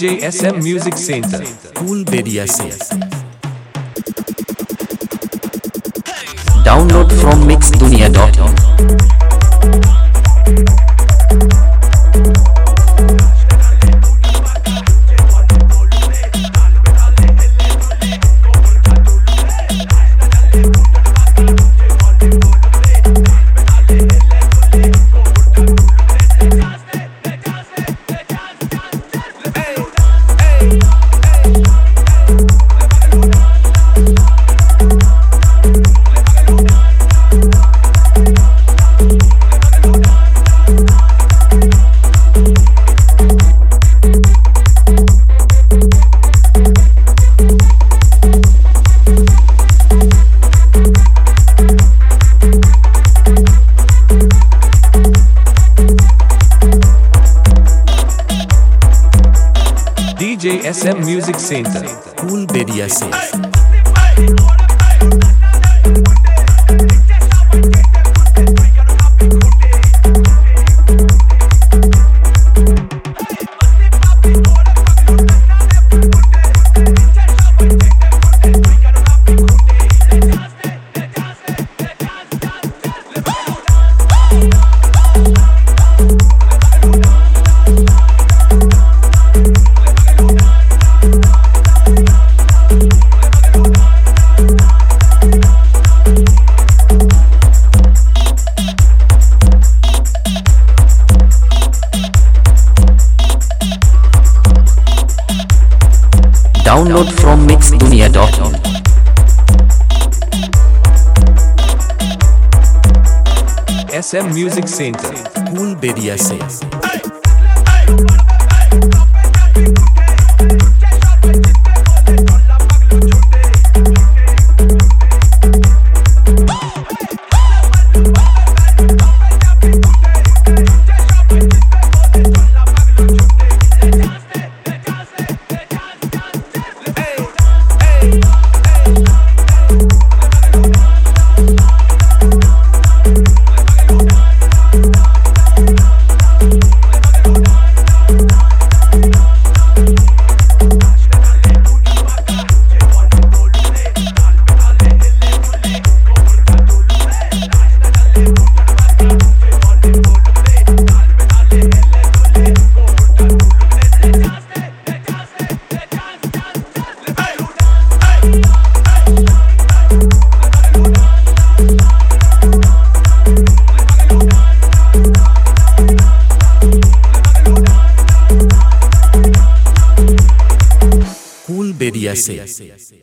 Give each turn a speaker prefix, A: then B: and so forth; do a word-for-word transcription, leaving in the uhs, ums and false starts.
A: J S M Music Center,
B: Cool Beria से download from mix दुनिया dot com.
A: D J S M Music Center,
B: Cool Beria से download from mix दुनिया dot com.
A: S M Music Center,
B: Cool Beria से Cool Beria से